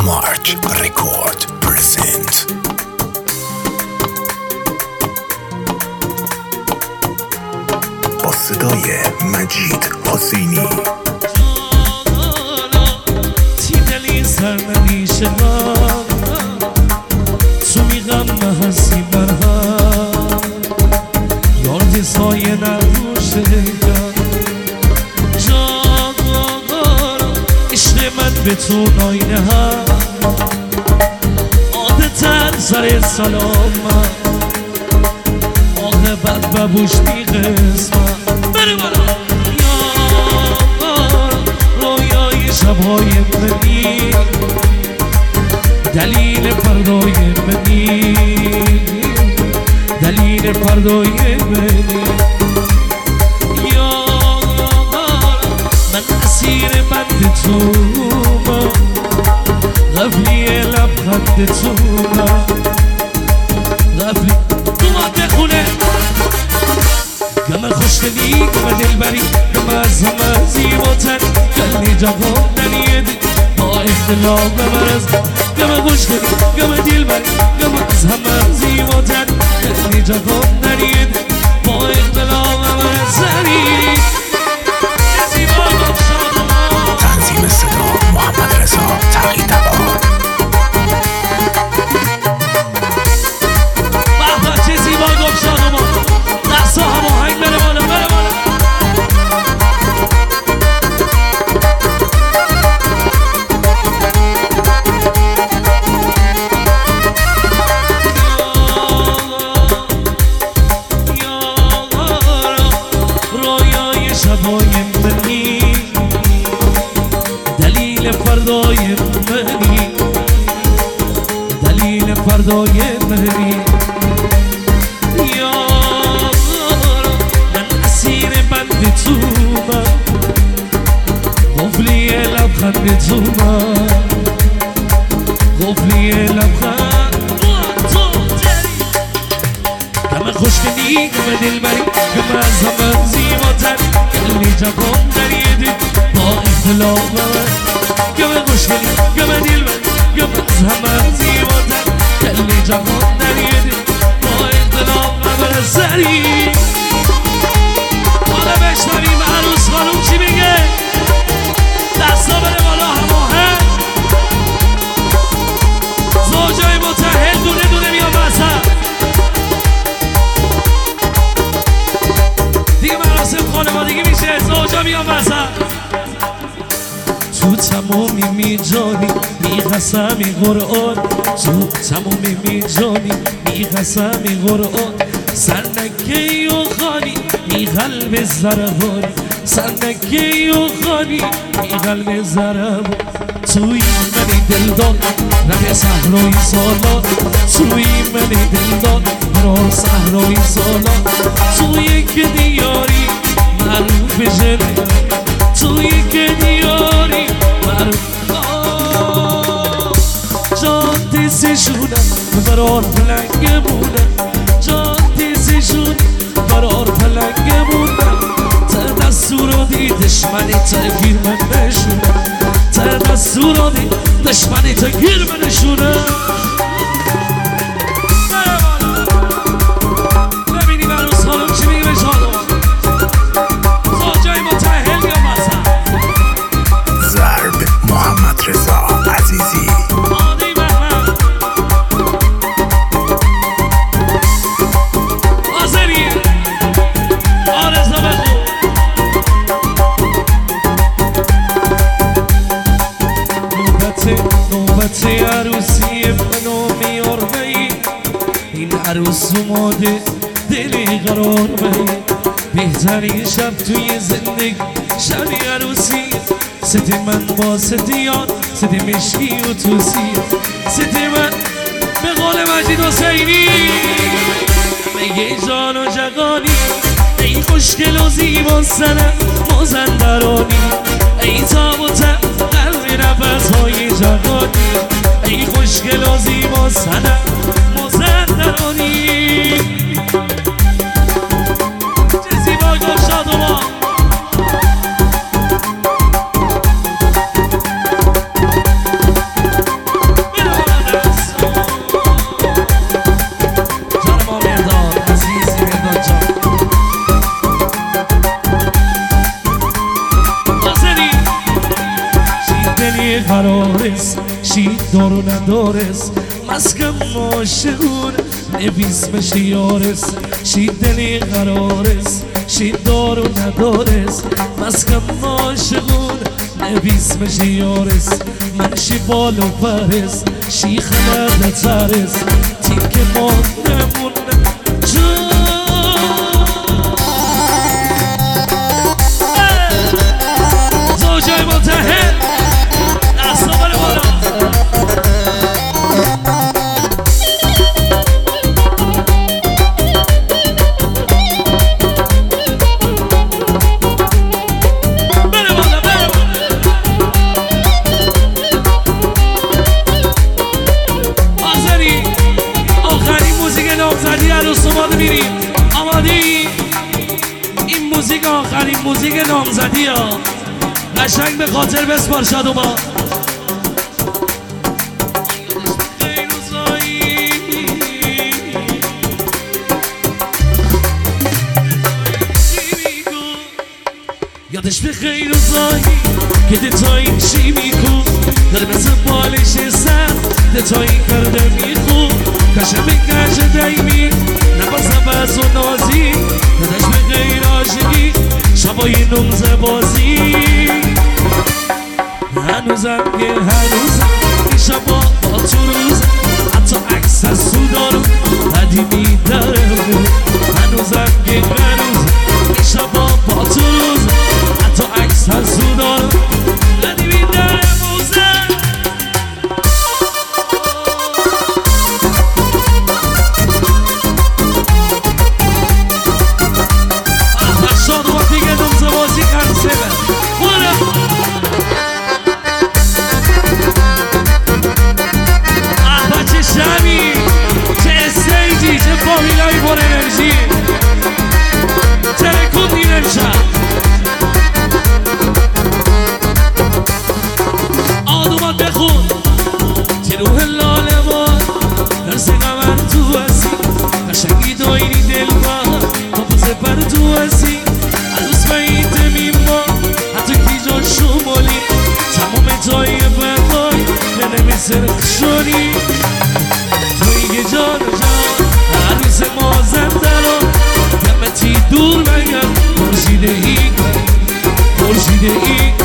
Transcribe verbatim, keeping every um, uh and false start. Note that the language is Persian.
March Record present. با صدای مجید حسینی. تیدلی سرمنی شدم تو میغم هستی برها یاد سایه نروشه کن جانا عشق من به تو ناینه ها عادتن سر سلام من آخه بد ببوش بی قسمت بره بالا رویای شبهای منی دلیل پردای منی دلیل پردای منی یا من اسیر بند تو غفلی لبخند تو غفلی اومد بخونه گم خوشگلی گم دلبری گم از همه زیباتر گلی جوان ننیدی با اختلاف مرز گم خوشگلی گم دلبری گم از همه زیباتر گلی جوان ننیدی با اختلاف مرز سری زیبا بخشاد ما تنظیم صدا محمد رضا تقی تبار. بحبه چه زیبا گفشاد ما دستا همه هنگ بره بالا بره بالا رویای شبای منی دلیل فردای منی دلیل فردای منی یا من اسیر بند تو من غفلی لبخند تو من غفلی لبخند گم خوشگلی گم دلبری گم از همه زیباتر گلی جوان نریدی با اختلاف من گم خوشگلی گم دلبری گم از همه زیباتر گلی جوان نریدی با اختلاف من سری حالا بشنویم عروس خانوم چی میگه دستا بره بالا هماهنگ زوجای متحد دونه دونه میان وسط دیگه مراسم خانوادگی میشه زوجا میان وسط تو تمامی میجانی میقسمی قرآن تو تمامی میجانی میقسمی قرآن سرنگی و خانی می قلب زربانی سرنگی و خانی می قلب زربانی توی منی دلدان رم صحرای سالان توی منی دلدان رم صحرای سالان توی که دیاری معروف بشه توی که دیاری معروف جان دیسشونم قرار پلنگ بودم جان دیسشون قرار پلنگ بودم تا دستور دی دشمنی تا گیر من نشونم تا دستور دی دشمنی تا گیر من نشونم ببینیم عروس خانم چی میگه به شادمان زوجای متحل یا مذهب ضرب محمد رضا عزیزی. آدی محمد آزریه آرزا بخون نوبت نوبت عروسی منو میارمه این عروس اومده دلی قرار بی بهترین شب توی زندگی شبی عروسی ستی من با ستیان ستی مشکی و توسی ستی من به قول مجید حسینی میگه جان و جگانی ای خوشگل و زیبا سنم مازندرانی ای تاب و تب قلب نفسهای جوانی ای خوشگل و زیبا سنم مازندرانی چه زیبا گفت شادمان دل قرارس شید دارو ندارس مسکم عاشقون نویس بشه یارس شید دل قرارس شید دارو ندارس مسکم عاشقون نویس بشه یارس من شی بالو پرس شی خلده ترس تیک ماندمون زوجای متحد دستا بره بالا بره بالا بره بالا آذری آخرین موزیک نامزدی عروس اومد میریم آمادی این موزیک آخرین موزیک نامزدی ها قشنگ به خاطر بسپار شاد ما یادش به خیر و زایی که دتایی چی میکن در مثل بالش سر دتایی کرده میخون کشم کشه دیمی نبازم بز و نازی دادش به غیر عاشقی شبای نمزه بازی هنوزم که هنوزم این شبا با تو روزم حتی عکس از سو دارم قدیمی دارم هنوزم که هنوزم این شبا با تو روزم حتی عکس از سو دارم قدیمی دارم موزم احمد و دیگه نمزه بازی کنسله برم شمی چه استیجی چه فامیلایی پر انرژی ترکون دیر امشب آدومات بخون تروح لالمان درس قمر تو هستی قشنگی دایری دل من نفوز پر تو هستی عروس بایید میما حتی کی جان شمالی تمام جای بقای ننمی سرخشانی توی جان جان عروس ما زندران دمتی دور بگم خورشیده ای خورشیده ای